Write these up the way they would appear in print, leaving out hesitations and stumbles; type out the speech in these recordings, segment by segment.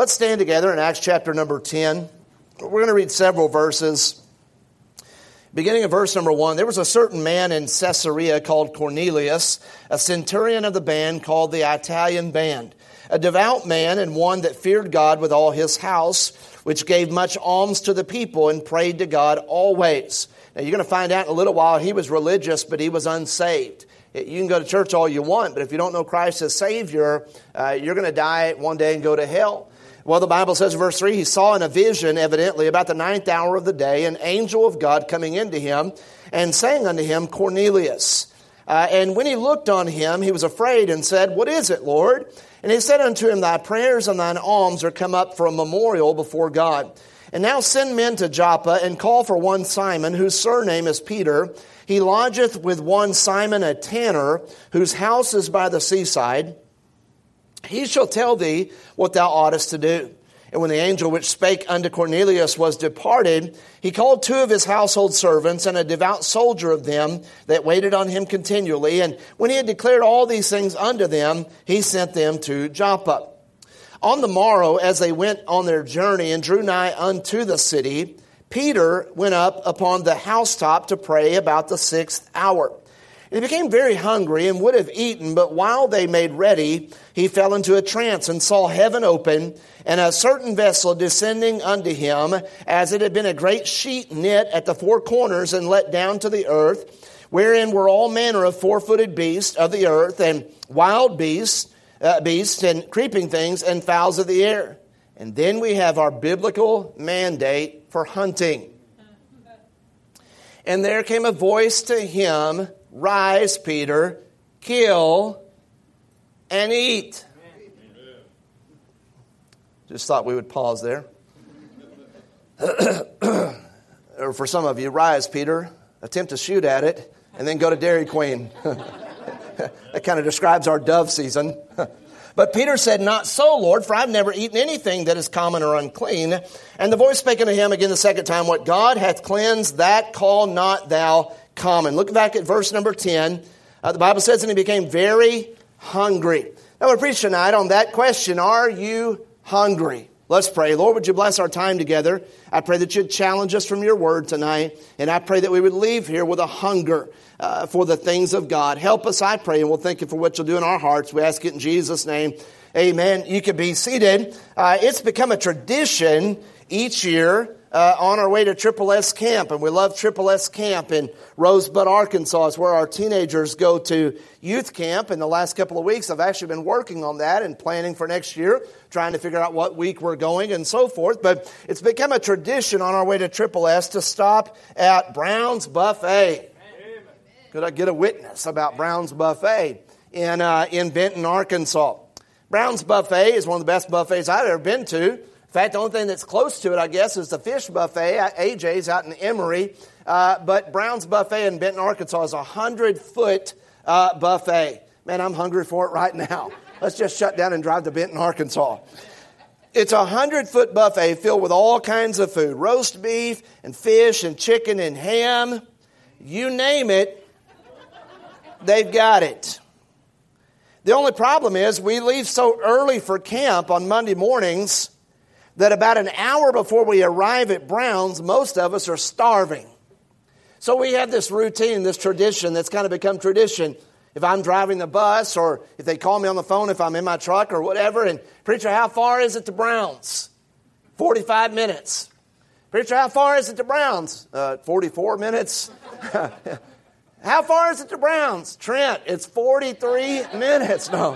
Let's stand together in Acts chapter number 10. We're going to read several verses. Beginning of verse number 1, there was a certain man in Caesarea called Cornelius, a centurion of the band called the Italian band, a devout man and one that feared God with all his house, which gave much alms to the people and prayed to God always. Now you're going to find out in a little while he was religious, but he was unsaved. You can go to church all you want, but if you don't know Christ as Savior, you're going to die one day and go to hell. Well, the Bible says in verse 3, he saw in a vision, evidently, about the 9th hour of the day, an angel of God coming into him and saying unto him, Cornelius. And when he looked on him, he was afraid and said, What is it, Lord? And he said unto him, Thy prayers and thine alms are come up for a memorial before God. And now send men to Joppa and call for one Simon, whose surname is Peter. He lodgeth with one Simon a tanner, whose house is by the seaside. He shall tell thee what thou oughtest to do. And when the angel which spake unto Cornelius was departed, he called 2 of his household servants and a devout soldier of them that waited on him continually. And when he had declared all these things unto them, he sent them to Joppa. On the morrow, as they went on their journey and drew nigh unto the city, Peter went up upon the housetop to pray about the 6th hour. And he became very hungry and would have eaten, but while they made ready, he fell into a trance and saw heaven open and a certain vessel descending unto him, as it had been a great sheet knit at the 4 corners and let down to the earth, wherein were all manner of 4-footed beasts of the earth and wild beasts and creeping things and fowls of the air. And then we have our biblical mandate for hunting. And there came a voice to him, Rise, Peter, kill and eat. Amen. Just thought we would pause there. Or for some of you, rise, Peter, attempt to shoot at it, and then go to Dairy Queen. That kind of describes our dove season. But Peter said, Not so, Lord, for I've never eaten anything that is common or unclean. And the voice spake unto him again the second time, What God hath cleansed, that call not thou common. Look back at verse number 10. The Bible says, And he became very hungry. Now we're preaching tonight on that question, Are you hungry? Let's pray. Lord, would you bless our time together? I pray that you'd challenge us from your word tonight. And I pray that we would leave here with a hunger for the things of God. Help us, I pray, and we'll thank you for what you'll do in our hearts. We ask it in Jesus' name. Amen. You can be seated. It's become a tradition each year on our way to Triple S Camp. And we love Triple S Camp in Rosebud, Arkansas. It's where our teenagers go to youth camp. In the last couple of weeks, I've actually been working on that and planning for next year, trying to figure out what week we're going and so forth. But it's become a tradition on our way to Triple S to stop at Brown's Buffet. Could I get a witness about Brown's Buffet in Benton, Arkansas? Brown's Buffet is one of the best buffets I've ever been to. In fact, the only thing that's close to it, I guess, is the fish buffet at AJ's out in Emory. But Brown's Buffet in Benton, Arkansas is a 100-foot buffet. Man, I'm hungry for it right now. Let's just shut down and drive to Benton, Arkansas. It's a 100-foot buffet filled with all kinds of food. Roast beef and fish and chicken and ham. You name it, they've got it. The only problem is we leave so early for camp on Monday mornings that about an hour before we arrive at Brown's, most of us are starving. So we have this routine, this tradition that's kind of become tradition. If I'm driving the bus or if they call me on the phone if I'm in my truck or whatever, and Preacher, how far is it to Brown's? 45 minutes. Preacher, how far is it to Brown's? 44 minutes. How far is it to Brown's? Trent, it's 43 minutes. No.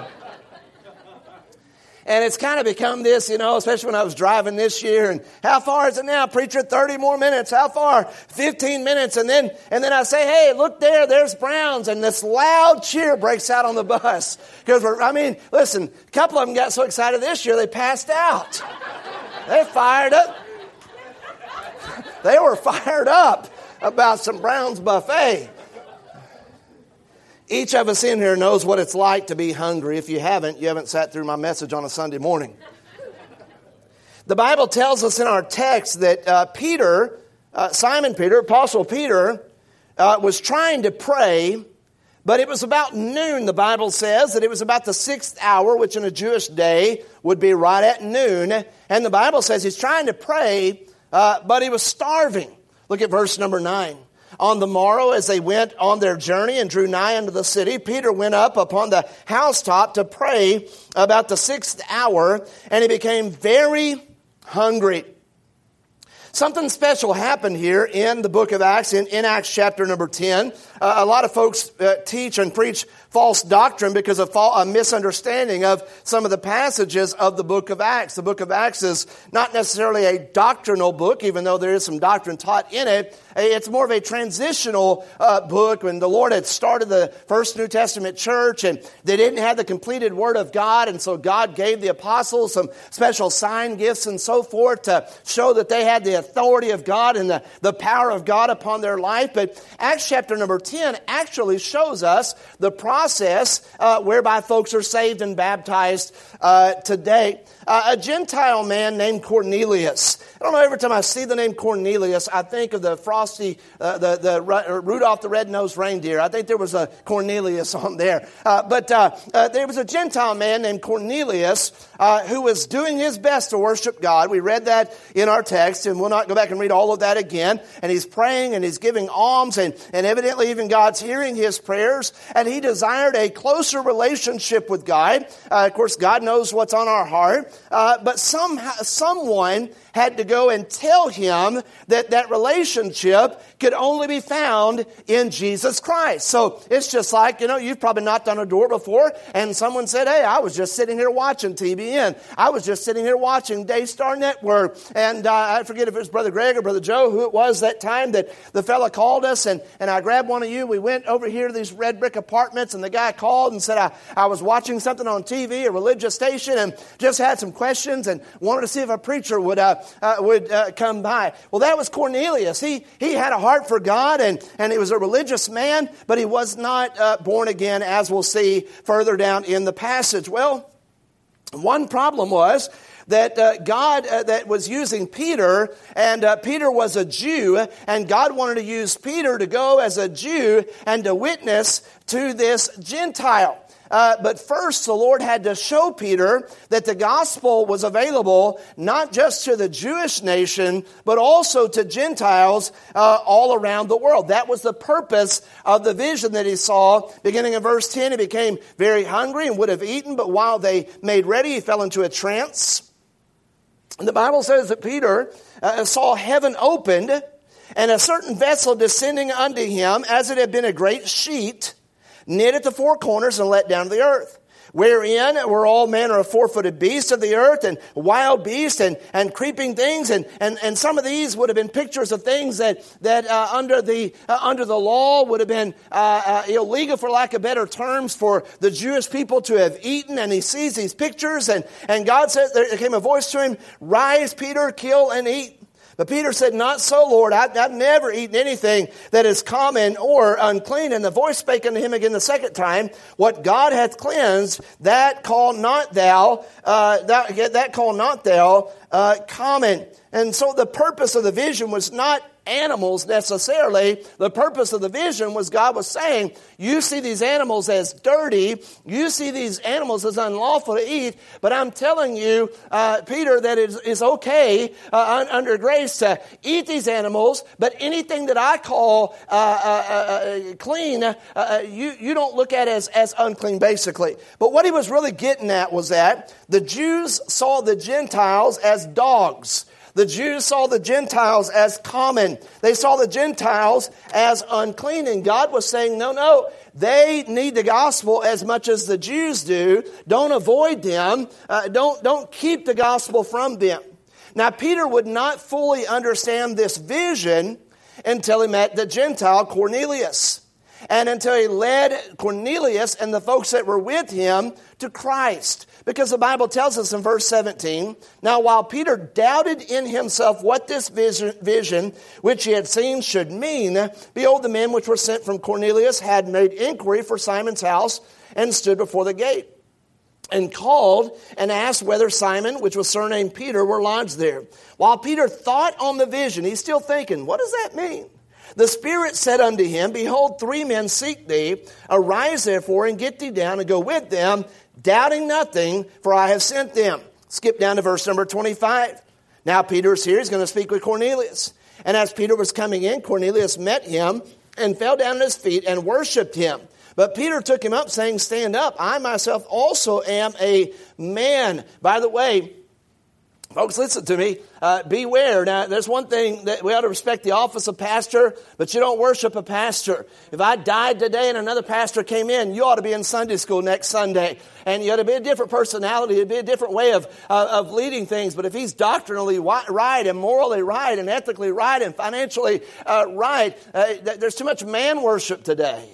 And it's kind of become this, especially when I was driving this year. And how far is it now? Preacher, 30 more minutes. How far? 15 minutes. And then I say, hey, look there's Brown's. And this loud cheer breaks out on the bus. Because, listen, a couple of them got so excited this year, they passed out. They fired up. They were fired up about some Brown's Buffet. Each of us in here knows what it's like to be hungry. If you haven't sat through my message on a Sunday morning. The Bible tells us in our text that Simon Peter, Apostle Peter, was trying to pray, But it was about noon, the Bible says, that it was about the 6th hour, which in a Jewish day would be right at noon. And the Bible says he's trying to pray, but he was starving. Look at verse number 9. On the morrow, as they went on their journey and drew nigh unto the city, Peter went up upon the housetop to pray about the 6th hour, and he became very hungry. Something special happened here in the book of Acts, in Acts chapter number 10. A lot of folks teach and preach false doctrine because of a misunderstanding of some of the passages of the book of Acts. The book of Acts is not necessarily a doctrinal book, even though there is some doctrine taught in it. It's more of a transitional book. When the Lord had started the first New Testament church, and they didn't have the completed Word of God, and so God gave the apostles some special sign gifts and so forth to show that they had the authority of God and the power of God upon their life. But Acts chapter number 10 actually shows us the process whereby folks are saved and baptized today. A Gentile man named Cornelius. I don't know, every time I see the name Cornelius, I think of the Frosty, the Rudolph the Red-Nosed Reindeer. I think there was a Cornelius on there. But there was a Gentile man named Cornelius who was doing his best to worship God. We read that in our text, and we'll not go back and read all of that again. And he's praying and he's giving alms, and evidently even God's hearing his prayers. And he desired a closer relationship with God. Of course, God knows what's on our heart. But someone had to go and tell him that relationship could only be found in Jesus Christ. So it's just like, you've probably knocked on a door before and someone said, hey, I was just sitting here watching TBN. I was just sitting here watching Daystar Network. And I forget if it was Brother Greg or Brother Joe, who it was that time that the fella called us, and I grabbed one of you. We went over here to these red brick apartments, and the guy called and said, I was watching something on TV, a religious station, and just had some questions and wanted to see if a preacher would come by. Well, that was Cornelius. He had a heart for God, and he was a religious man, but he was not born again, as we'll see further down in the passage. Well, one problem was that God that was using Peter, and Peter was a Jew, and God wanted to use Peter to go as a Jew and to witness to this Gentile. But first, the Lord had to show Peter that the gospel was available not just to the Jewish nation, but also to Gentiles all around the world. That was the purpose of the vision that he saw. Beginning in verse 10, he became very hungry and would have eaten, but while they made ready, he fell into a trance. And the Bible says that Peter saw heaven opened, and a certain vessel descending unto him, as it had been a great sheet, knit at the four corners and let down to the earth, wherein were all manner of four-footed beasts of the earth, and wild beasts, and creeping things, and some of these would have been pictures of things that under the law would have been illegal, for lack of better terms, for the Jewish people to have eaten. And he sees these pictures, and God said, there came a voice to him, "Rise, Peter, kill and eat." But Peter said, "Not so, Lord. I've never eaten anything that is common or unclean." And the voice spake unto him again the second time, "What God hath cleansed, that call not thou common." And so the purpose of the vision was not animals necessarily. The purpose of the vision was God was saying, you see these animals as dirty, you see these animals as unlawful to eat, but I'm telling you, Peter, that it is okay under grace to eat these animals, but anything that I call clean, you don't look at as unclean, basically. But what he was really getting at was that the Jews saw the Gentiles as dogs. The Jews saw the Gentiles as common. They saw the Gentiles as unclean. And God was saying, no, they need the gospel as much as the Jews do. Don't avoid them. Don't keep the gospel from them. Now, Peter would not fully understand this vision until he met the Gentile Cornelius. And until he led Cornelius and the folks that were with him to Christ. Because the Bible tells us in verse 17, "Now while Peter doubted in himself what this vision which he had seen should mean, behold, the men which were sent from Cornelius had made inquiry for Simon's house and stood before the gate, and called and asked whether Simon, which was surnamed Peter, were lodged there. While Peter thought on the vision," he's still thinking, what does that mean? The Spirit said unto him, Behold, 3 men seek thee. Arise therefore and get thee down and go with them, doubting nothing, for I have sent them. Skip down to verse number 25. Now Peter is here. He's going to speak with Cornelius. And as Peter was coming in, Cornelius met him and fell down at his feet and worshipped him. But Peter took him up, saying, Stand up. I myself also am a man. By the way, folks, listen to me. Beware. Now, there's one thing that we ought to respect the office of pastor, but you don't worship a pastor. If I died today and another pastor came in, you ought to be in Sunday school next Sunday. And you ought to be a different personality. It'd be a different way of leading things. But if he's doctrinally right and morally right and ethically right and financially right, there's too much man worship today.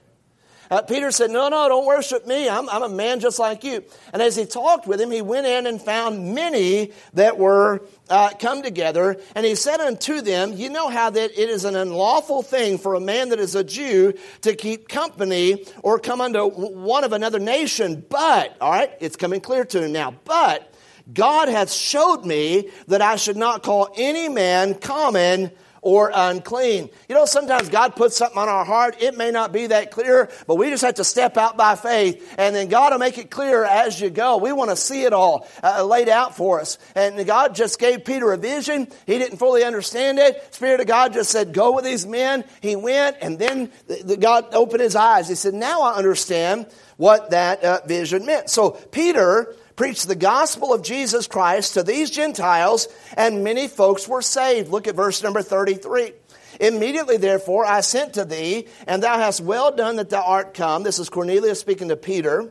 Peter said, no, don't worship me. I'm a man just like you. And as he talked with him, he went in and found many that were come together. And he said unto them, you know how that it is an unlawful thing for a man that is a Jew to keep company or come unto one of another nation. But, all right, it's coming clear to him now. But God hath showed me that I should not call any man common or unclean. You know, sometimes God puts something on our heart. It may not be that clear, but we just have to step out by faith, and then God will make it clear as you go. We want to see it all laid out for us. And God just gave Peter a vision. He didn't fully understand it. Spirit of God just said, go with these men. He went, and then God opened his eyes. He said, now I understand what that vision meant. So Peter preached the gospel of Jesus Christ to these Gentiles, and many folks were saved. Look at verse number 33. Immediately, therefore, I sent to thee, and thou hast well done that thou art come. This is Cornelius speaking to Peter.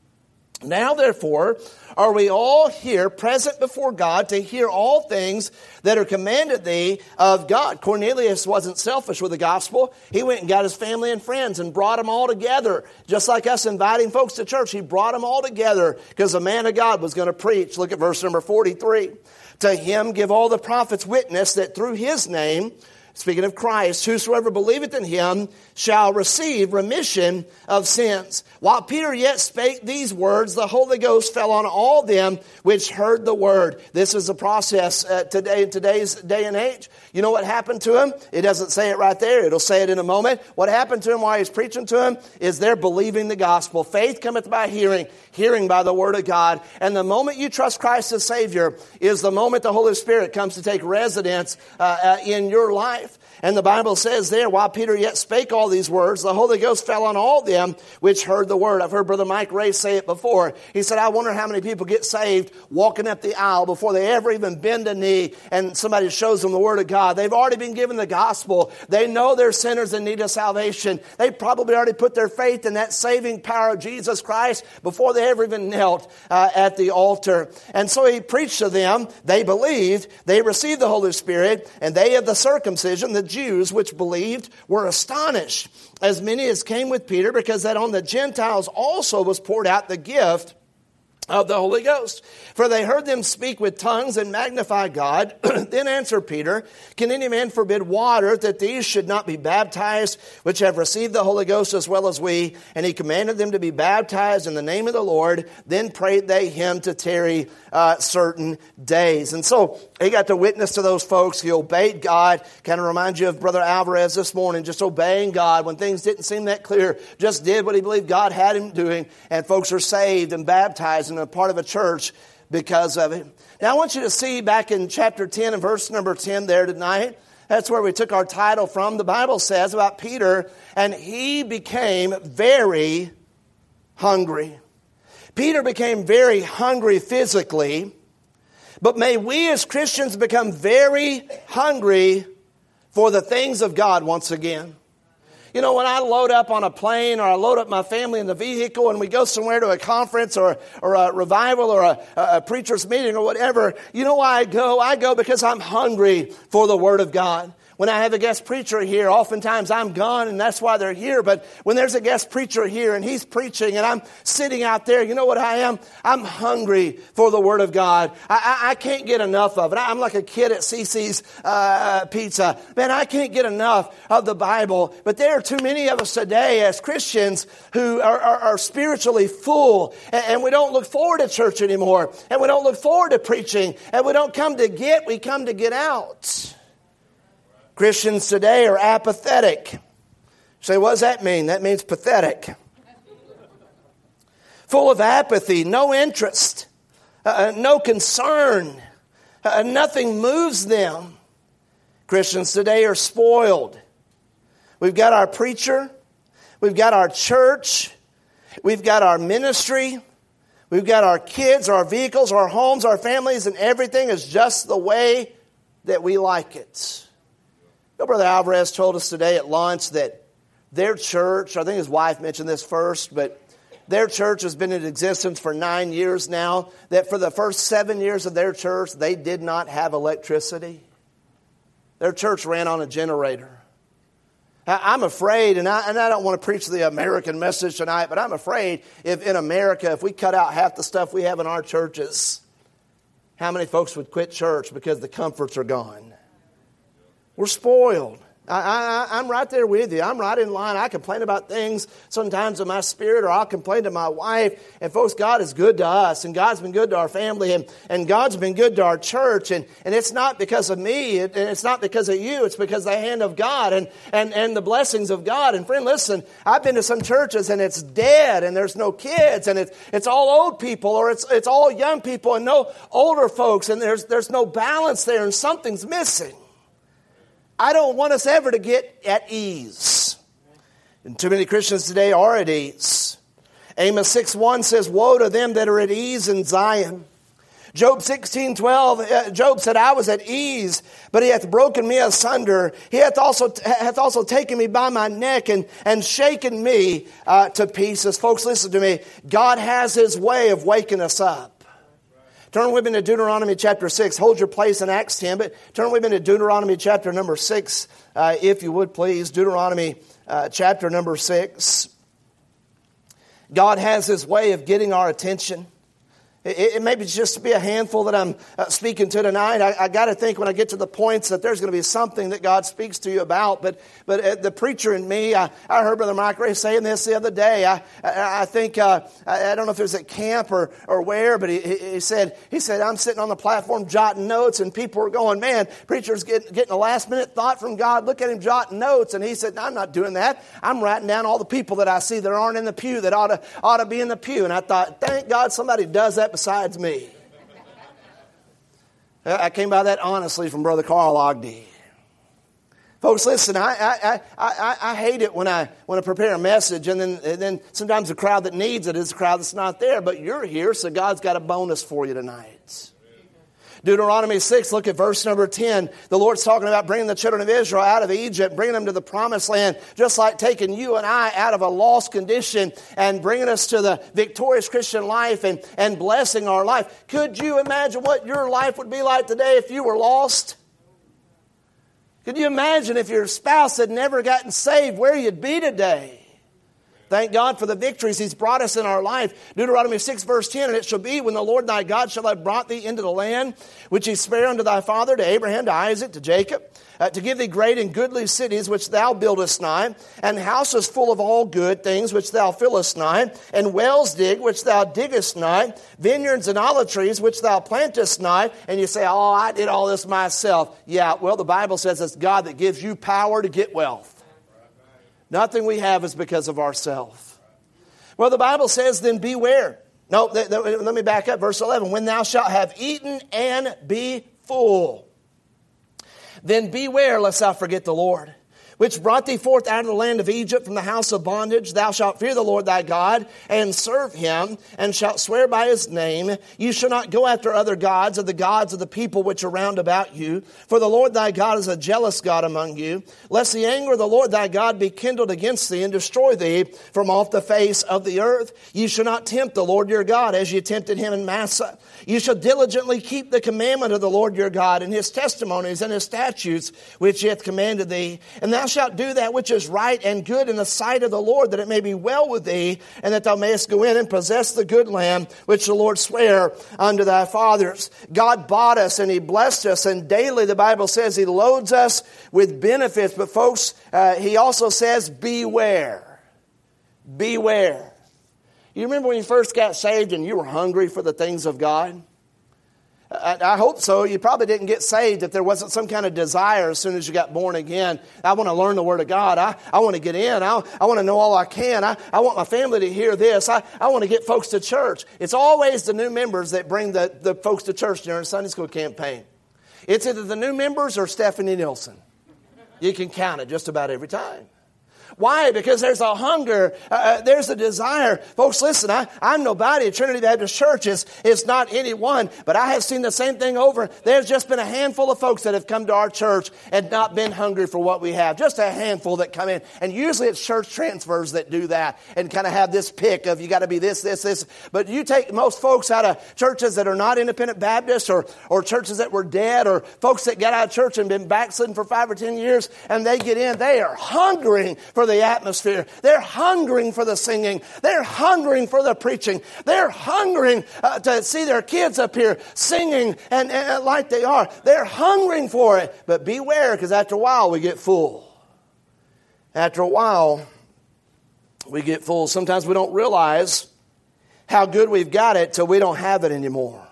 Now, therefore, are we all here present before God to hear all things that are commanded thee of God? Cornelius wasn't selfish with the gospel. He went and got his family and friends and brought them all together. Just like us inviting folks to church, he brought them all together because the man of God was going to preach. Look at verse number 43. To him give all the prophets witness that through his name, speaking of Christ, whosoever believeth in him shall receive remission of sins. While Peter yet spake these words, the Holy Ghost fell on all them which heard the word. This is a process today in today's day and age. You know what happened to him? It doesn't say it right there. It'll say it in a moment. What happened to him while he's preaching to him is they're believing the gospel. Faith cometh by hearing, hearing by the word of God. And the moment you trust Christ as Savior is the moment the Holy Spirit comes to take residence in your life. And the Bible says there, while Peter yet spake all these words, the Holy Ghost fell on all them which heard the word. I've heard Brother Mike Ray say it before. He said, I wonder how many people get saved walking up the aisle before they ever even bend a knee and somebody shows them the word of God. They've already been given the gospel. They know they're sinners in need of salvation. They probably already put their faith in that saving power of Jesus Christ before they ever even knelt at the altar. And so he preached to them. They believed. They received the Holy Spirit. And they of the circumcision, the Jews which believed, were astonished, as many as came with Peter, because that on the Gentiles also was poured out the gift of the Holy Ghost. For they heard them speak with tongues and magnify God. Then answered Peter, can any man forbid water that these should not be baptized, which have received the Holy Ghost as well as we? And he commanded them to be baptized in the name of the Lord. Then prayed they him to tarry certain days. And so he got to witness to those folks. He obeyed God. Kind of reminds you of Brother Alvarez this morning, just obeying God when things didn't seem that clear. Just did what he believed God had him doing. And folks are saved and baptized and a part of a church because of it. Now I want you to see back in chapter 10 and verse number 10 there tonight. That's where we took our title from. The Bible says about Peter, and he became very hungry. Peter became very hungry physically, but may we as Christians become very hungry for the things of God once again. You know, when I load up on a plane or I load up my family in the vehicle and we go somewhere to a conference or a revival or a preacher's meeting or whatever, you know why I go? I go because I'm hungry for the Word of God. When I have a guest preacher here, oftentimes I'm gone and that's why they're here. But when there's a guest preacher here and he's preaching and I'm sitting out there, you know what I am? I'm hungry for the Word of God. I can't get enough of it. I'm like a kid at CC's Pizza. Man, I can't get enough of the Bible. But there are too many of us today as Christians who are spiritually full. And we don't look forward to church anymore. And we don't look forward to preaching. And we don't come to get, we come to get out. Christians today are apathetic. You say, what does that mean? That means pathetic. Full of apathy, no interest, no concern. Nothing moves them. Christians today are spoiled. We've got our preacher. We've got our church. We've got our ministry. We've got our kids, our vehicles, our homes, our families, and everything is just the way that we like it. Brother Alvarez told us today at lunch that their church, I think his wife mentioned this first, but their church has been in existence for 9 years now, that for the first 7 years of their church, they did not have electricity. Their church ran on a generator. I'm afraid, and I don't want to preach the American message tonight, but I'm afraid if in America, if we cut out half the stuff we have in our churches, how many folks would quit church because the comforts are gone? We're spoiled. I'm right there with you. I'm right in line. I complain about things sometimes in my spirit, or I'll complain to my wife. And folks, God is good to us, and God's been good to our family, and God's been good to our church. And it's not because of me, and it's not because of you. It's because of the hand of God and the blessings of God. And friend, listen, I've been to some churches, and it's dead, and there's no kids, and it's all old people, or it's all young people, and no older folks, and there's no balance there, and something's missing. I don't want us ever to get at ease. And too many Christians today are at ease. Amos 6:1 says, woe to them that are at ease in Zion. Job 16:12, Job said, I was at ease, but he hath broken me asunder. He hath also taken me by my neck and shaken me to pieces. Folks, listen to me. God has his way of waking us up. Turn with me to Deuteronomy chapter 6. Hold your place in Acts 10, but turn with me to Deuteronomy chapter number 6, if you would please. Deuteronomy chapter number 6. God has his way of getting our attention. It may be just to be a handful that I'm speaking to tonight. I got to think when I get to the points that there's going to be something that God speaks to you about. But the preacher in me, I heard Brother Mike Ray saying this the other day. I think, I don't know if it was at camp or where, but he said, I'm sitting on the platform jotting notes, and people were going, man, preacher's getting a last minute thought from God. Look at him jotting notes. And he said, I'm not doing that. I'm writing down all the people that I see that aren't in the pew that ought to be in the pew. And I thought, thank God somebody does that besides me. I came by that honestly from Brother Carl Ogden. Folks, listen, I hate it when I prepare a message and then sometimes the crowd that needs it is the crowd that's not there. But you're here, so God's got a bonus for you tonight. Deuteronomy 6, look at verse number 10. The Lord's talking about bringing the children of Israel out of Egypt, bringing them to the promised land, just like taking you and I out of a lost condition and bringing us to the victorious Christian life and blessing our life. Could you imagine what your life would be like today if you were lost? Could you imagine if your spouse had never gotten saved, where you'd be today? Thank God for the victories he's brought us in our life. Deuteronomy 6 verse 10, and it shall be when the Lord thy God shall have brought thee into the land which he sware unto thy father, to Abraham, to Isaac, to Jacob, to give thee great and goodly cities which thou buildest nigh, and houses full of all good things which thou fillest nigh, and wells dig which thou diggest nigh, vineyards and olive trees which thou plantest nigh. And you say, oh, I did all this myself. Yeah, well, the Bible says it's God that gives you power to get wealth. Nothing we have is because of ourselves. Well, the Bible says, then beware. No, let me back up. Verse 11. When thou shalt have eaten and be full, then beware lest thou forget the Lord, which brought thee forth out of the land of Egypt from the house of bondage. Thou shalt fear the Lord thy God and serve him, and shalt swear by his name. You shall not go after other gods, or the gods of the people which are round about you. For the Lord thy God is a jealous God among you, lest the anger of the Lord thy God be kindled against thee and destroy thee from off the face of the earth. You shall not tempt the Lord your God as you tempted him in Massah. You shall diligently keep the commandment of the Lord your God and his testimonies and his statutes which he hath commanded thee. And thou shalt do that which is right and good in the sight of the Lord, that it may be well with thee, and that thou mayest go in and possess the good land which the Lord sware unto thy fathers. God bought us and he blessed us, and daily the Bible says he loads us with benefits. But folks, he also says beware. Beware. You remember when you first got saved and you were hungry for the things of God? I hope so. You probably didn't get saved if there wasn't some kind of desire as soon as you got born again. I want to learn the Word of God. I want to get in. I want to know all I can. I want my family to hear this. I want to get folks to church. It's always the new members that bring the folks to church during Sunday school campaign. It's either the new members or Stephanie Nielsen. You can count it just about every time. Why? Because there's a hunger, there's a desire. Folks, listen, I'm nobody at Trinity Baptist Church. It's not anyone, but I have seen the same thing over. There's just been a handful of folks that have come to our church and not been hungry for what we have. Just a handful that come in. And usually it's church transfers that do that and kind of have this pick of you got to be this. But you take most folks out of churches that are not independent Baptists or churches that were dead or folks that got out of church and been backslidden for 5 or 10 years and they get in. They are hungering for the atmosphere. They're hungering for the singing. They're hungering for the preaching. They're hungering to see their kids up here singing and like they are. They're hungering for it. But beware, because after a while we get full. After a while we get full. Sometimes we don't realize how good we've got it till we don't have it anymore.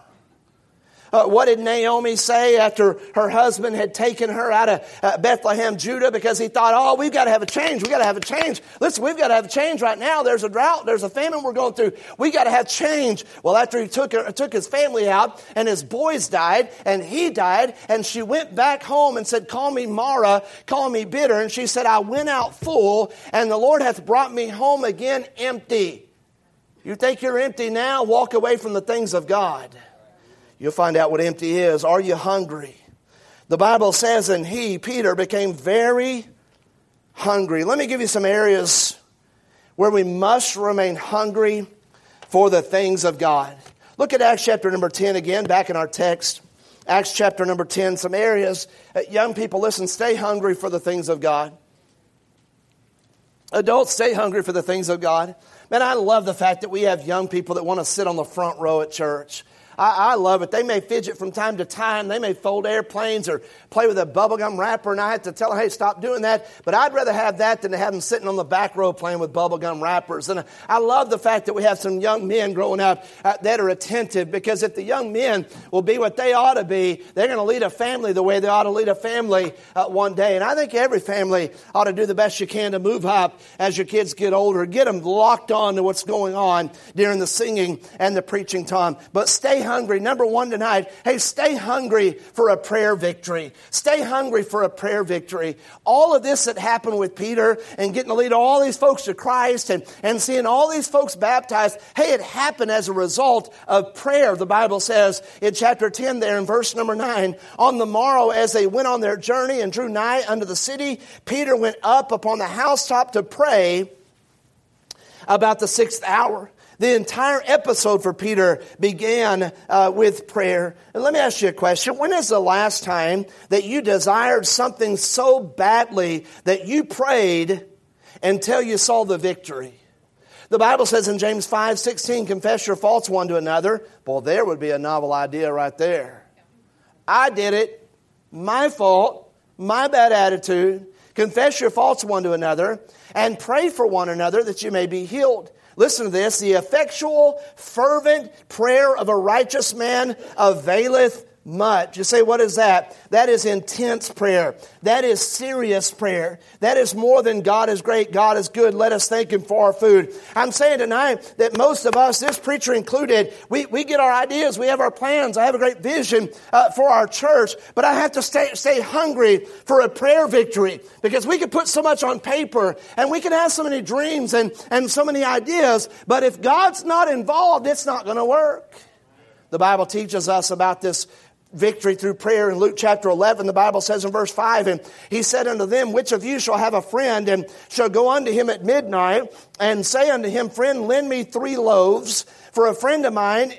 What did Naomi say after her husband had taken her out of Bethlehem, Judah, because he thought, we've got to have a change. We've got to have a change. Listen, we've got to have a change right now. There's a drought. There's a famine we're going through. We got to have change. Well, after he took his family out and his boys died and he died and she went back home and said, call me Mara, call me bitter. And she said, I went out full and the Lord hath brought me home again empty. You think you're empty now? Walk away from the things of God. You'll find out what empty is. Are you hungry? The Bible says, and he, Peter, became very hungry. Let me give you some areas where we must remain hungry for the things of God. Look at Acts chapter number 10 again, back in our text. Acts chapter number 10, some areas. Young people, listen, stay hungry for the things of God. Adults, stay hungry for the things of God. Man, I love the fact that we have young people that want to sit on the front row at church. I love it. They may fidget from time to time. They may fold airplanes or play with a bubblegum wrapper, and I have to tell them, hey, stop doing that. But I'd rather have that than to have them sitting on the back row playing with bubblegum wrappers. And I love the fact that we have some young men growing up that are attentive, because if the young men will be what they ought to be, they're going to lead a family the way they ought to lead a family one day. And I think every family ought to do the best you can to move up as your kids get older. Get them locked on to what's going on during the singing and the preaching time. But stay hungry. Number one tonight, hey, stay hungry for a prayer victory. Stay hungry for a prayer victory. All of this that happened with Peter and getting to lead all these folks to Christ and seeing all these folks baptized, hey, it happened as a result of prayer. The Bible says in chapter 10 there in verse number 9, on the morrow as they went on their journey and drew nigh unto the city, Peter went up upon the housetop to pray about the 6th hour. The entire episode for Peter began with prayer. And let me ask you a question. When is the last time that you desired something so badly that you prayed until you saw the victory? The Bible says in James 5:16, confess your faults one to another. Well, there would be a novel idea right there. I did it. My fault. My bad attitude. Confess your faults one to another and pray for one another that you may be healed. Listen to this. The effectual, fervent prayer of a righteous man availeth much. You say, what is that? That is intense prayer. That is serious prayer. That is more than God is great, God is good, let us thank Him for our food. I'm saying tonight that most of us, this preacher included, we get our ideas, we have our plans. I have a great vision for our church, but I have to stay hungry for a prayer victory, because we can put so much on paper and we can have so many dreams and so many ideas, but if God's not involved, it's not going to work. The Bible teaches us about this victory through prayer in Luke chapter 11. The Bible says in verse 5, and he said unto them, which of you shall have a friend and shall go unto him at midnight and say unto him, friend, lend me 3 loaves, for a friend of mine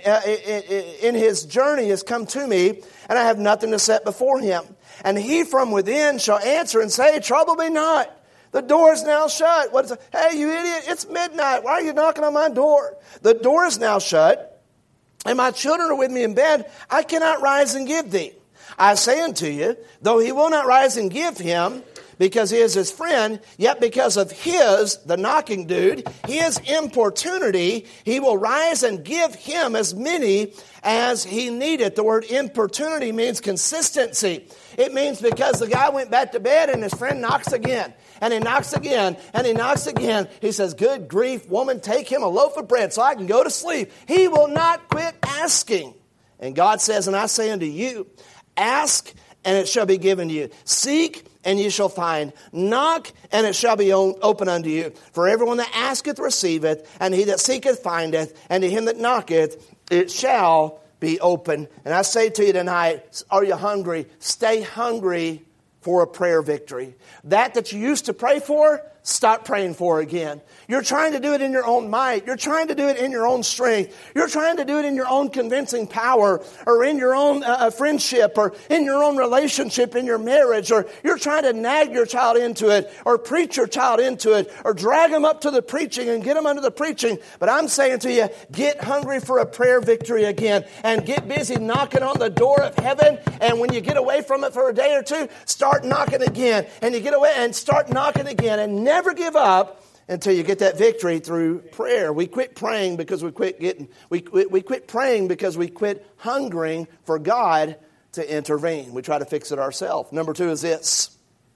in his journey has come to me, and I have nothing to set before him. And he from within shall answer and say, trouble me not. The door is now shut. What is it? Hey, you idiot, it's midnight. Why are you knocking on my door? The door is now shut, and my children are with me in bed. I cannot rise and give thee. I say unto you, though he will not rise and give him, because he is his friend, yet because of the knocking dude, his importunity, he will rise and give him as many as he needed. The word importunity means consistency. It means because the guy went back to bed and his friend knocks again. And he knocks again, and he knocks again. He says, good grief, woman, take him a loaf of bread so I can go to sleep. He will not quit asking. And God says, and I say unto you, ask, and it shall be given to you. Seek, and ye shall find. Knock, and it shall be open unto you. For everyone that asketh receiveth, and he that seeketh findeth, and to him that knocketh it shall be open. And I say to you tonight, are you hungry? Stay hungry for a prayer victory. That you used to pray for, stop praying for again. You're trying to do it in your own might. You're trying to do it in your own strength. You're trying to do it in your own convincing power, or in your own friendship, or in your own relationship, in your marriage, or you're trying to nag your child into it, or preach your child into it, or drag them up to the preaching and get them under the preaching. But I'm saying to you, get hungry for a prayer victory again, and get busy knocking on the door of heaven. And when you get away from it for a day or two, start knocking again. And you get away and start knocking again, and never give up until you get that victory through prayer. We quit praying because we quit praying because we quit hungering for God to intervene. We try to fix it ourselves. Number 2 is this.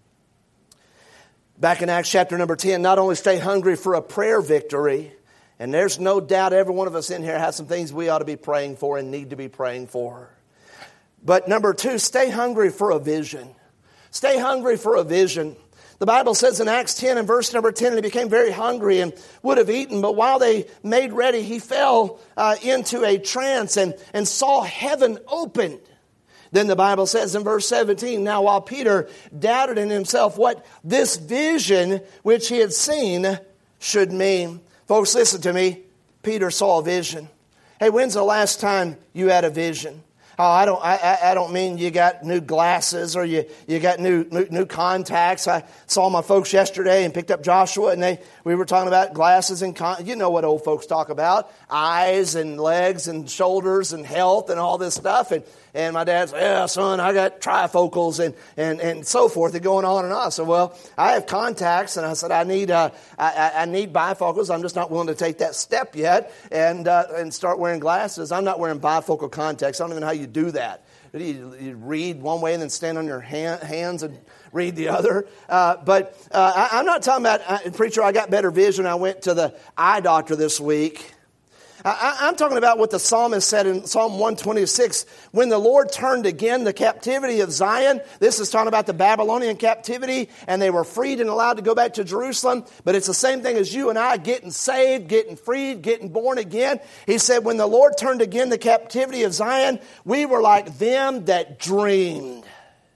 Back in Acts chapter number 10, not only stay hungry for a prayer victory, and there's no doubt every one of us in here has some things we ought to be praying for and need to be praying for. But number 2, stay hungry for a vision. Stay hungry for a vision. The Bible says in Acts 10 and verse number 10, and he became very hungry and would have eaten, but while they made ready, he fell into a trance and saw heaven opened. Then the Bible says in verse 17, now while Peter doubted in himself what this vision which he had seen should mean. Folks, listen to me. Peter saw a vision. Hey, when's the last time you had a vision? Oh, I don't mean you got new glasses or you got new contacts. I saw my folks yesterday and picked up Joshua, and we were talking about glasses and you know what old folks talk about, eyes and legs and shoulders and health and all this stuff. And my dad said, yeah, son, I got trifocals and so forth, and going on and on. So, well, I have contacts, and I said, I need bifocals. I'm just not willing to take that step yet and start wearing glasses. I'm not wearing bifocal contacts. I don't even know how you do that. You read one way and then stand on your hands and read the other. But I'm not talking about, preacher, I got better vision. I went to the eye doctor this week. I'm talking about what the psalmist said in Psalm 126. When the Lord turned again the captivity of Zion, this is talking about the Babylonian captivity, and they were freed and allowed to go back to Jerusalem. But it's the same thing as you and I getting saved, getting freed, getting born again. He said, when the Lord turned again the captivity of Zion, we were like them that dreamed.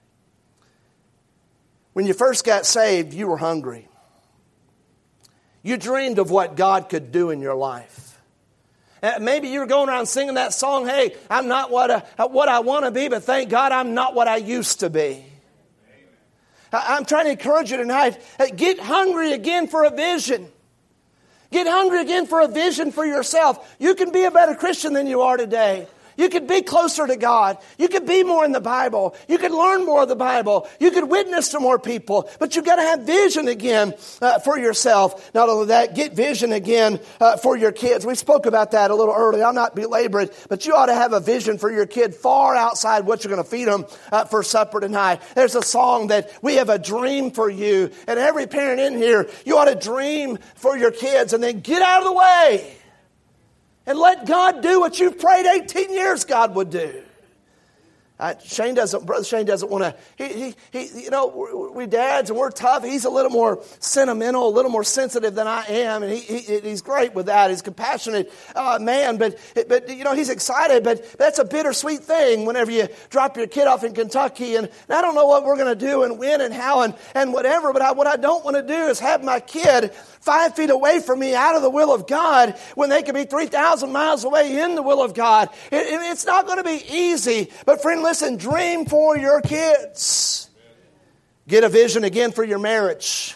When you first got saved, you were hungry. You dreamed of what God could do in your life. Maybe you were going around singing that song, hey, I'm not what I want to be, but thank God I'm not what I used to be. I'm trying to encourage you tonight, get hungry again for a vision. Get hungry again for a vision for yourself. You can be a better Christian than you are today. You could be closer to God. You could be more in the Bible. You could learn more of the Bible. You could witness to more people. But you've got to have vision again for yourself. Not only that, get vision again for your kids. We spoke about that a little earlier. I'll not belabor it. But you ought to have a vision for your kid far outside what you're going to feed them for supper tonight. There's a song that we have a dream for you. And every parent in here, you ought to dream for your kids and then get out of the way. And let God do what you've prayed 18 years God would do. Brother Shane doesn't want to, we dads and we're tough. He's a little more sentimental, a little more sensitive than I am. And he's great with that. He's a compassionate man, but he's excited. But that's a bittersweet thing whenever you drop your kid off in Kentucky. And I don't know what we're going to do and when and how and whatever. But what I don't want to do is have my kid 5 feet away from me out of the will of God when they could be 3,000 miles away in the will of God. It's not going to be easy. But friend, listen, dream for your kids. Get a vision again for your marriage.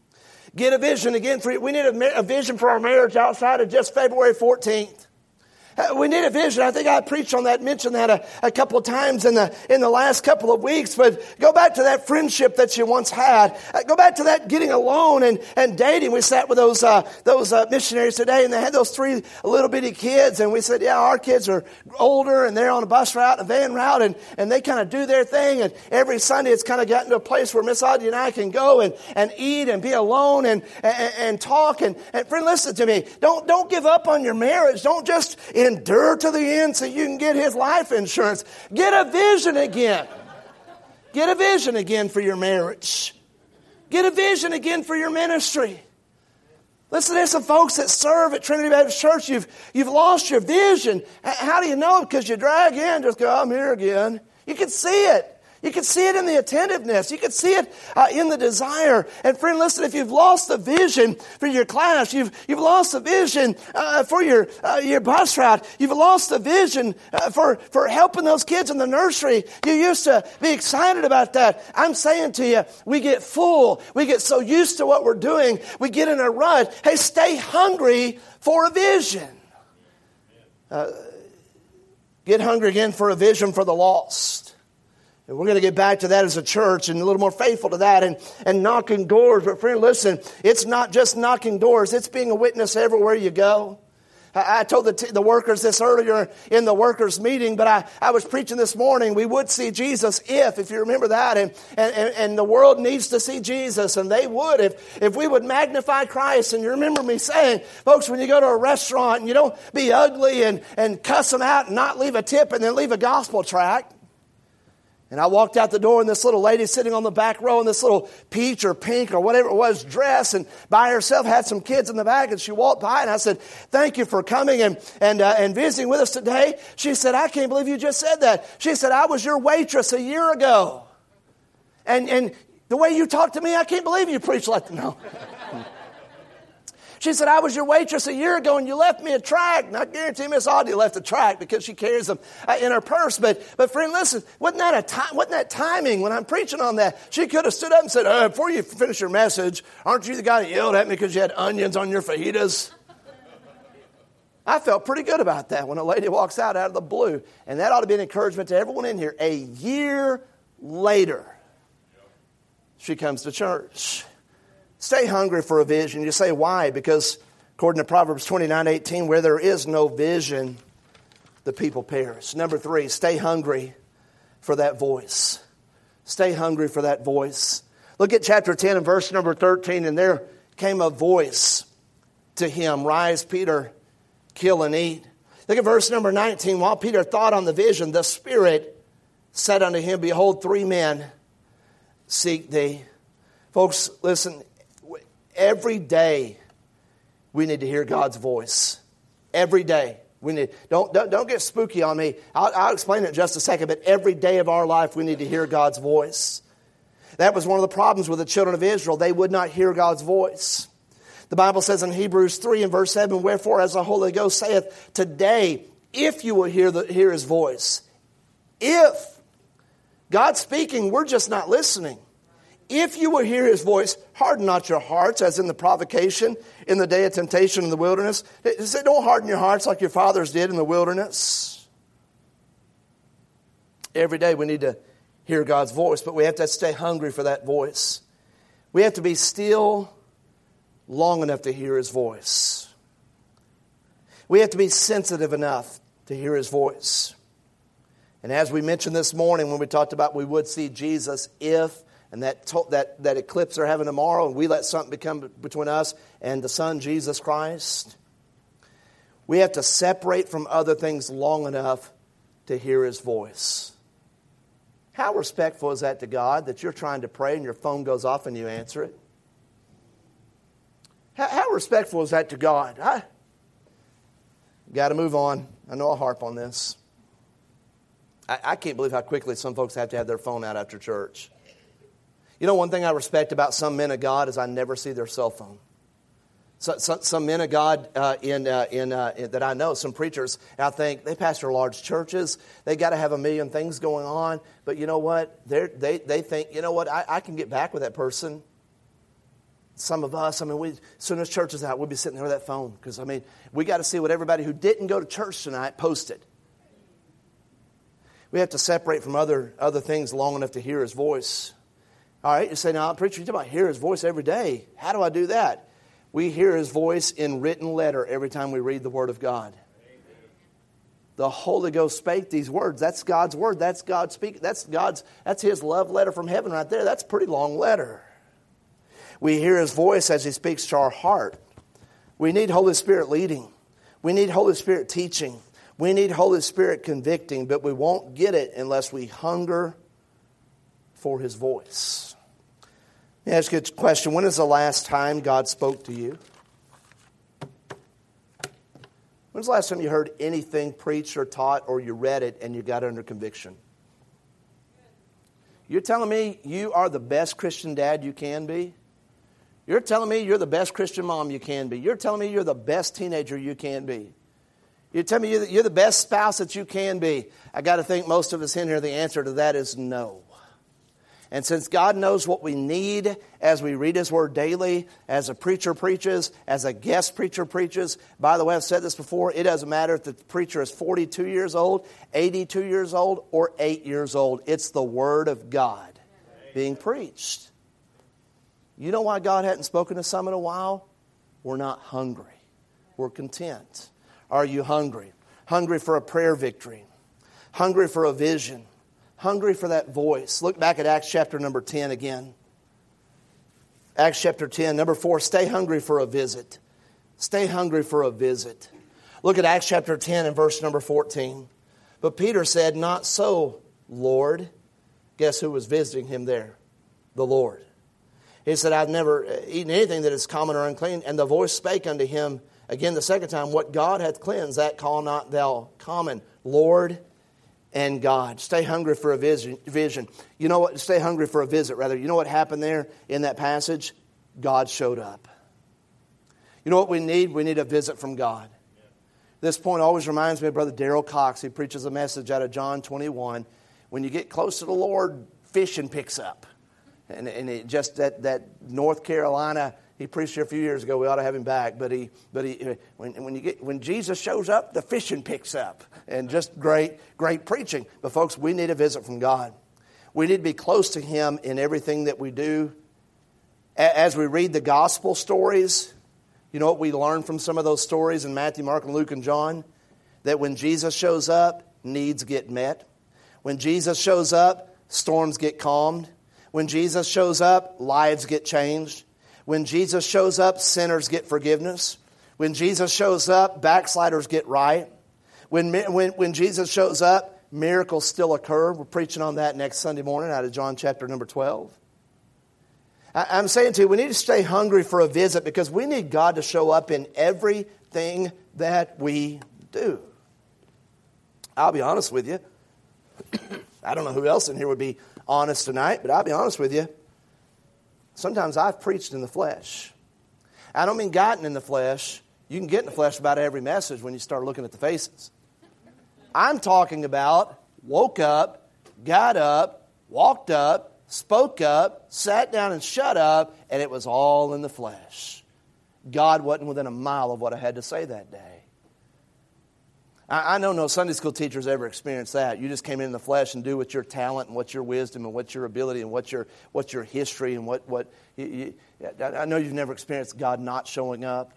Get a vision again we need a vision for our marriage outside of just February 14th. We need a vision. I think I preached on that, mentioned that a couple of times in the last couple of weeks. But go back to that friendship that you once had. Go back to that getting alone and dating. We sat with those missionaries today, and they had those 3 little bitty kids. And we said, yeah, our kids are older, and they're on a bus route, a van route, and they kind of do their thing. And every Sunday it's kind of gotten to a place where Miss Audrey and I can go and eat and be alone and talk. And friend, listen to me. Don't give up on your marriage. Don't just endure to the end so you can get his life insurance. Get a vision again. Get a vision again for your marriage. Get a vision again for your ministry. Listen, there's some folks that serve at Trinity Baptist Church. You've lost your vision. How do you know? Because you drag in, just go, I'm here again. You can see it. You can see it in the attentiveness. You can see it in the desire. And friend, listen, if you've lost the vision for your class, you've lost the vision for your bus route, you've lost the vision for helping those kids in the nursery. You used to be excited about that. I'm saying to you, we get full. We get so used to what we're doing. We get in a rut. Hey, stay hungry for a vision. Get hungry again for a vision for the lost. And we're going to get back to that as a church and a little more faithful to that and knocking doors. But friend, listen, it's not just knocking doors. It's being a witness everywhere you go. I told the workers this earlier in the workers meeting, but I was preaching this morning. We would see Jesus if you remember that. And the world needs to see Jesus, and they would if we would magnify Christ. And you remember me saying, folks, when you go to a restaurant and you don't be ugly and cuss them out and not leave a tip and then leave a gospel tract. And I walked out the door, and this little lady sitting on the back row in this little peach or pink or whatever it was dress, and by herself had some kids in the back, and she walked by, and I said, thank you for coming and visiting with us today. She said, I can't believe you just said that. She said, I was your waitress a year ago. And the way you talk to me, I can't believe you preach like that. No. She said, I was your waitress a year ago and you left me a tract. And I guarantee Miss Audrey left a tract because she carries them in her purse. But friend, listen, wasn't that timing when I'm preaching on that? She could have stood up and said, before you finish your message, aren't you the guy that yelled at me because you had onions on your fajitas? I felt pretty good about that when a lady walks out of the blue. And that ought to be an encouragement to everyone in here. A year later, she comes to church. Stay hungry for a vision. You say, why? Because according to Proverbs 29:18, where there is no vision, the people perish. Number 3, stay hungry for that voice. Stay hungry for that voice. Look at chapter 10 and verse number 13. And there came a voice to him, rise, Peter, kill and eat. Look at verse number 19. While Peter thought on the vision, the Spirit said unto him, behold, 3 men seek thee. Folks, listen. Every day we need to hear God's voice. Every day we need. Don't get spooky on me. I'll explain it in just a second. But every day of our life we need to hear God's voice. That was one of the problems with the children of Israel. They would not hear God's voice. The Bible says in Hebrews 3 and verse 7, wherefore as the Holy Ghost saith, today, if you will hear His voice. If God's speaking, we're just not listening. If you will hear His voice, harden not your hearts, as in the provocation, in the day of temptation in the wilderness. It said, don't harden your hearts like your fathers did in the wilderness. Every day we need to hear God's voice, but we have to stay hungry for that voice. We have to be still long enough to hear His voice. We have to be sensitive enough to hear His voice. And as we mentioned this morning when we talked about we would see Jesus if, and that eclipse they're having tomorrow, and we let something become between us and the Son, Jesus Christ. We have to separate from other things long enough to hear His voice. How respectful is that to God, that you're trying to pray and your phone goes off and you answer it? How respectful is that to God? Got to move on. I know I'll harp on this. I can't believe how quickly some folks have to have their phone out after church. You know, one thing I respect about some men of God is I never see their cell phone. Some men of God that I know, some preachers, I think they pastor large churches. They got to have a million things going on. But you know what? They think, you know what? I can get back with that person. Some of us, as soon as church is out, we'll be sitting there with that phone. Because, we got to see what everybody who didn't go to church tonight posted. We have to separate from other things long enough to hear His voice. All right, you say, now, preacher, you talk about hear His voice every day. How do I do that? We hear His voice in written letter every time we read the Word of God. The Holy Ghost spake these words. That's God's Word. That's God speaking. That's His love letter from heaven right there. That's a pretty long letter. We hear His voice as He speaks to our heart. We need Holy Spirit leading. We need Holy Spirit teaching. We need Holy Spirit convicting, but we won't get it unless we hunger for His voice. Let me ask you a question. When is the last time God spoke to you? When's the last time you heard anything preached or taught, or you read it and you got under conviction? You're telling me you are the best Christian dad you can be? You're telling me you're the best Christian mom you can be? You're telling me you're the best teenager you can be? You're telling me you're the best spouse that you can be? I got to think most of us in here, the answer to that is no. And since God knows what we need as we read His Word daily, as a preacher preaches, as a guest preacher preaches, by the way, I've said this before, it doesn't matter if the preacher is 42 years old, 82 years old, or 8 years old. It's the Word of God being preached. You know why God hadn't spoken to some in a while? We're not hungry. We're content. Are you hungry? Hungry for a prayer victory. Hungry for a vision. Hungry for that voice. Look back at Acts chapter number 10 again. Acts chapter 10, number 4, stay hungry for a visit. Stay hungry for a visit. Look at Acts chapter 10 and verse number 14. But Peter said, not so, Lord. Guess who was visiting him there? The Lord. He said, I've never eaten anything that is common or unclean. And the voice spake unto him again the second time, what God hath cleansed, that call not thou common. Lord and God. Stay hungry for a vision. You know what? Stay hungry for a visit, rather. You know what happened there in that passage? God showed up. You know what we need? We need a visit from God. This point always reminds me of Brother Darrell Cox. He preaches a message out of John 21. When you get close to the Lord, fishing picks up. And it just that North Carolina, he preached here a few years ago. We ought to have him back. But when Jesus shows up, the fishing picks up, and just great preaching. But folks, we need a visit from God. We need to be close to Him in everything that we do. As we read the gospel stories, you know what we learn from some of those stories in Matthew, Mark, and Luke, and John? That when Jesus shows up, needs get met. When Jesus shows up, storms get calmed. When Jesus shows up, lives get changed. When Jesus shows up, sinners get forgiveness. When Jesus shows up, backsliders get right. When Jesus shows up, miracles still occur. We're preaching on that next Sunday morning out of John chapter number 12. I'm saying to you, we need to stay hungry for a visit because we need God to show up in everything that we do. I'll be honest with you. I don't know who else in here would be honest tonight, but I'll be honest with you. Sometimes I've preached in the flesh. I don't mean gotten in the flesh. You can get in the flesh about every message when you start looking at the faces. I'm talking about woke up, got up, walked up, spoke up, sat down and shut up, and it was all in the flesh. God wasn't within a mile of what I had to say that day. I know no Sunday school teachers ever experienced that. You just came in the flesh and do with your talent and what's your wisdom and what's your ability and what's your history and I know you've never experienced God not showing up.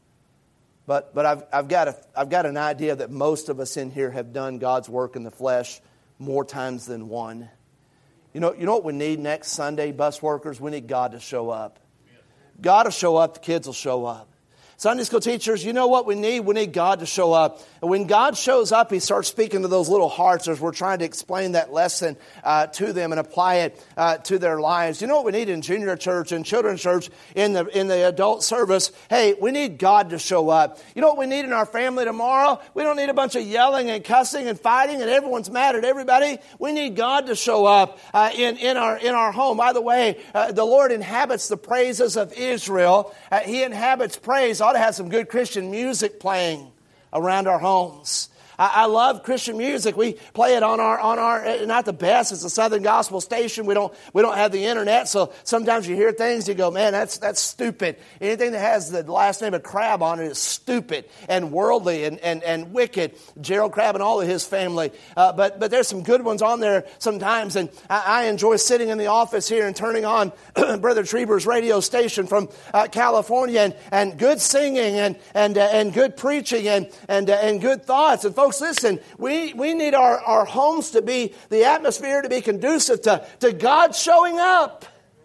But I've got an idea that most of us in here have done God's work in the flesh more times than one. You know what we need next Sunday, bus workers? We need God to show up. God will show up, the kids will show up. Sunday school teachers, you know what we need? We need God to show up. And when God shows up, He starts speaking to those little hearts as we're trying to explain that lesson to them and apply it to their lives. You know what we need in junior church, in children's church, in the adult service? Hey, we need God to show up. You know what we need in our family tomorrow? We don't need a bunch of yelling and cussing and fighting and everyone's mad at everybody. We need God to show up in our home. By the way, the Lord inhabits the praises of Israel. He inhabits praise. Ought to have some good Christian music playing around our homes. I love Christian music. We play it on our not the best. It's a Southern Gospel station. We don't have the internet, so sometimes you hear things you go, man, that's stupid. Anything that has the last name of Crabb on it is stupid and worldly and wicked. Gerald Crabb and all of his family. But there's some good ones on there sometimes, and I enjoy sitting in the office here and turning on Brother Treber's radio station from California, and good singing and good preaching and good thoughts. And folks, listen, we need our homes to be, the atmosphere to be conducive to God showing up.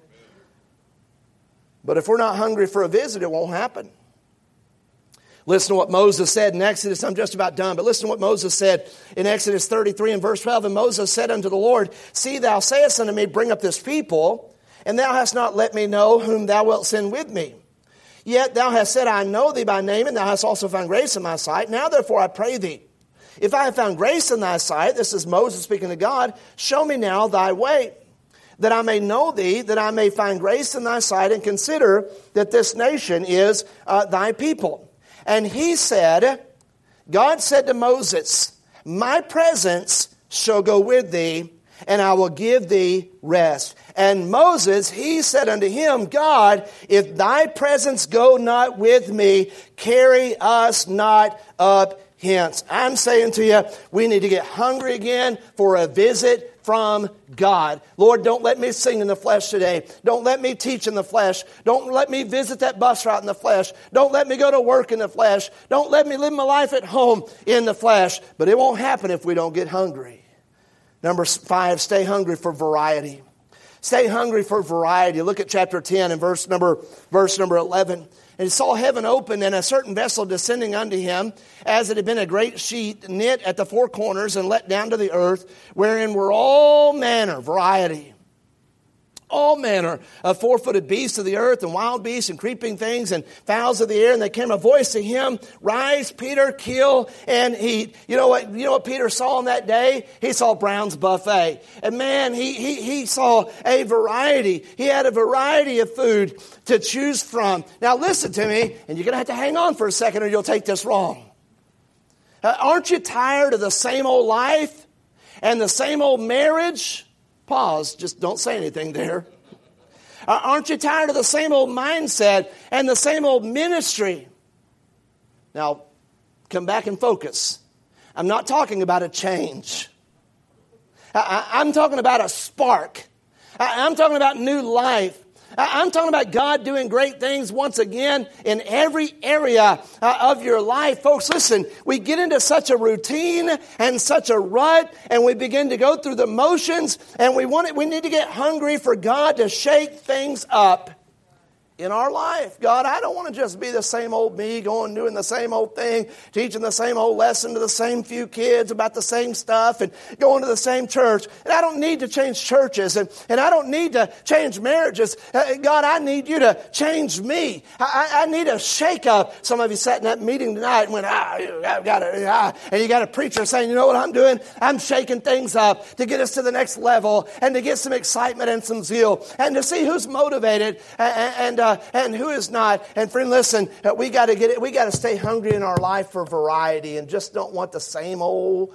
But if we're not hungry for a visit, it won't happen. Listen to what Moses said in Exodus. I'm just about done, but listen to what Moses said in Exodus 33 and verse 12. And Moses said unto the Lord, See, thou sayest unto me, bring up this people, and thou hast not let me know whom thou wilt send with me. Yet thou hast said, I know thee by name, and thou hast also found grace in my sight. Now therefore I pray thee, if I have found grace in thy sight, this is Moses speaking to God, show me now thy way, that I may know thee, that I may find grace in thy sight, and consider that this nation is thy people. And he said, God said to Moses, my presence shall go with thee, and I will give thee rest. And Moses, he said unto him, God, if thy presence go not with me, carry us not up hence. I'm saying to you, we need to get hungry again for a visit from God. Lord, don't let me sing in the flesh today. Don't let me teach in the flesh. Don't let me visit that bus route in the flesh. Don't let me go to work in the flesh. Don't let me live my life at home in the flesh. But it won't happen if we don't get hungry. Number 5, stay hungry for variety. Stay hungry for variety. Look at chapter 10 and verse number 11. And he saw heaven open, and a certain vessel descending unto him, as it had been a great sheet knit at the four corners and let down to the earth, wherein were all manner, variety. All manner of four-footed beasts of the earth, and wild beasts, and creeping things, and fowls of the air. And there came a voice to him, Rise, Peter, kill, and eat. You know what Peter saw on that day? He saw Brown's Buffet. And man, he saw a variety. He had a variety of food to choose from. Now listen to me, and you're going to have to hang on for a second or you'll take this wrong. Aren't you tired of the same old life and the same old marriage? Pause, just don't say anything there. Aren't you tired of the same old mindset and the same old ministry? Now, come back and focus. I'm not talking about a change. I'm talking about a spark. I'm talking about new life. I'm talking about God doing great things once again in every area of your life. Folks, listen, we get into such a routine and such a rut, and we begin to go through the motions, and we need to get hungry for God to shake things up in our life. God, I don't want to just be the same old me, going doing the same old thing, teaching the same old lesson to the same few kids about the same stuff and going to the same church. And I don't need to change churches and I don't need to change marriages. God, I need you to change me. I need a shake up. Some of you sat in that meeting tonight and went, and you got a preacher saying, you know what I'm doing? I'm shaking things up to get us to the next level and to get some excitement and some zeal and to see who's motivated and who is not. And friend, listen, we got to stay hungry in our life for variety and just don't want the same old.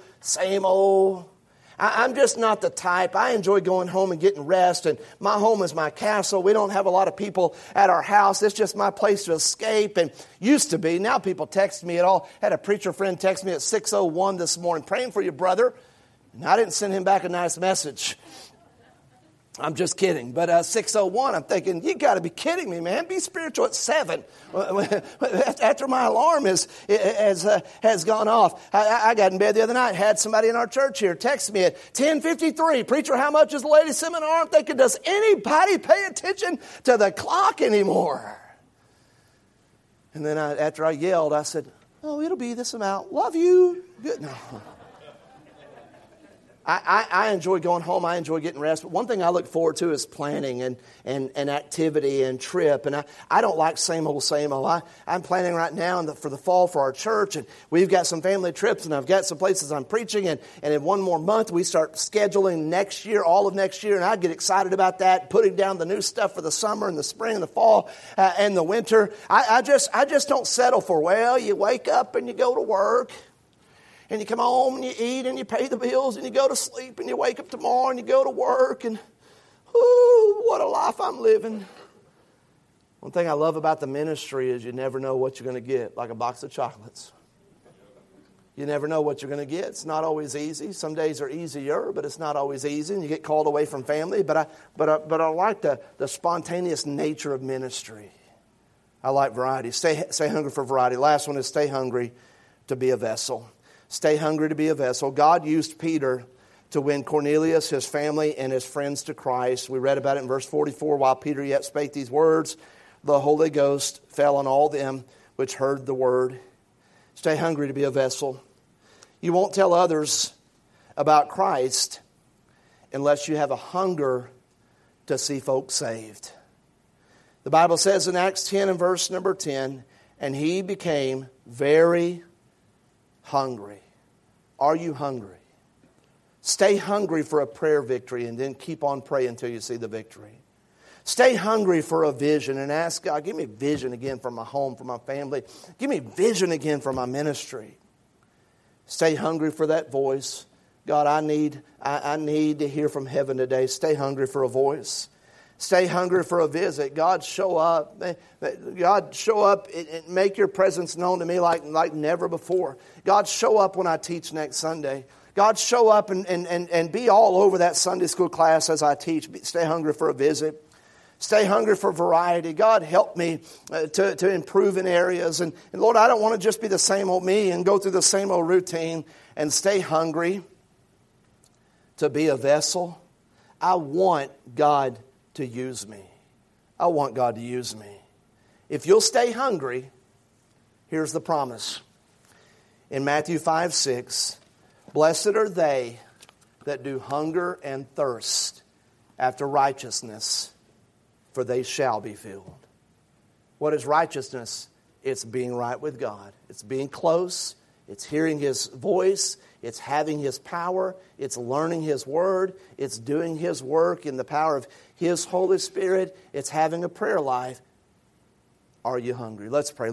I'm just not the type. I enjoy going home and getting rest, and my home is my castle. We don't have a lot of people at our house. It's just my place to escape, and used to be. Now people text me at all. Had a preacher friend text me at 6:01 this morning, praying for your brother, and I didn't send him back a nice message. I'm just kidding. But 6:01, I'm thinking, you got to be kidding me, man. Be spiritual at 7 after my alarm has gone off. I got in bed the other night, had somebody in our church here text me at 10:53. Preacher, how much is the ladies' seminar? I'm thinking, does anybody pay attention to the clock anymore? And then after I yelled, I said, oh, it'll be this amount. Love you. Good. No. I enjoy going home. I enjoy getting rest. But one thing I look forward to is planning and activity and trip. And I don't like same old. I'm planning right now for the fall for our church. And we've got some family trips. And I've got some places I'm preaching. And in one more month, we start scheduling next year, all of next year. And I get excited about that, putting down the new stuff for the summer and the spring and the fall and the winter. I just don't settle for, well, you wake up and you go to work. and you come home and you eat and you pay the bills and you go to sleep and you wake up tomorrow and you go to work and, ooh, what a life I'm living. One thing I love about the ministry is you never know what you're going to get, like a box of chocolates. You never know what you're going to get. It's not always easy. Some days are easier, but it's not always easy, and you get called away from family. But I like the spontaneous nature of ministry. I like variety. Stay hungry for variety. Last one is stay hungry to be a vessel. Stay hungry to be a vessel. God used Peter to win Cornelius, his family, and his friends to Christ. We read about it in verse 44. While Peter yet spake these words, the Holy Ghost fell on all them which heard the word. Stay hungry to be a vessel. You won't tell others about Christ unless you have a hunger to see folks saved. The Bible says in Acts 10 and verse number 10, and he became very hungry. Are you hungry? Stay hungry for a prayer victory and then keep on praying until you see the victory. Stay hungry for a vision and ask God, give me vision again for my home, for my family. Give me vision again for my ministry. Stay hungry for that voice. God, I need to hear from heaven today. Stay hungry for a voice. Stay hungry for a visit. God, show up. God, show up and make your presence known to me like never before. God, show up when I teach next Sunday. God, show up and be all over that Sunday school class as I teach. Stay hungry for a visit. Stay hungry for variety. God, help me to improve in areas. And Lord, I don't want to just be the same old me and go through the same old routine. And stay hungry to be a vessel. I want God to use me. I want God to use me. If you'll stay hungry, here's the promise. In Matthew 5:6, blessed are they that do hunger and thirst after righteousness, for they shall be filled. What is righteousness? It's being right with God. It's being close. It's hearing His voice. It's having His power. It's learning His Word. It's doing His work in the power of His Holy Spirit. It's having a prayer life. Are you hungry? Let's pray.